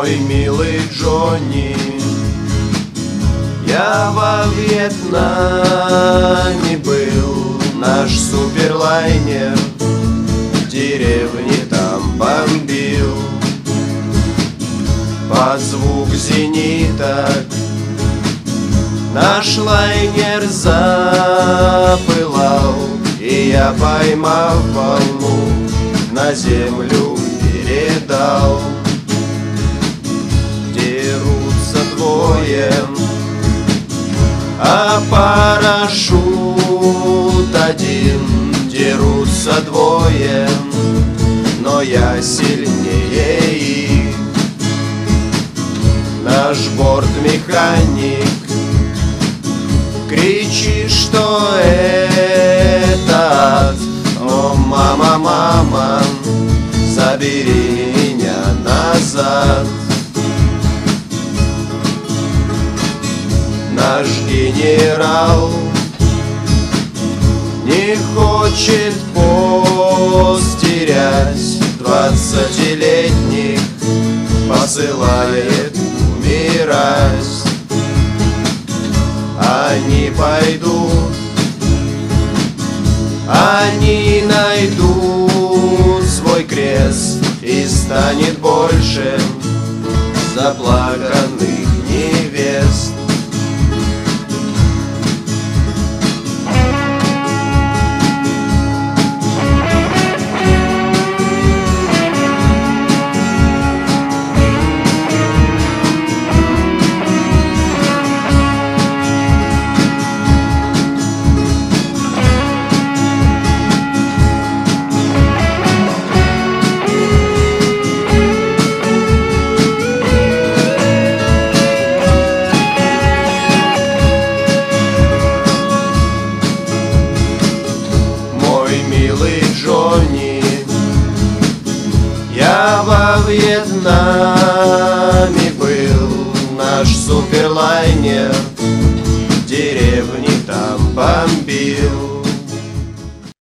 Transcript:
Мой милый Джонни, я во Вьетнаме был. Наш суперлайнер деревни там бомбил. Под звук зенита наш лайнер запылал, и я, поймав волну, на землю передал. Дерутся двое, а парашют один. Дерутся двое, но я сильнее их. Наш бортмеханик кричит, что это ад. О, мама, мама, забери меня назад. Наш генерал не хочет пост терять. 20-летних посылает умирать. Они пойдут, они найдут свой крест, и станет больше заплаканных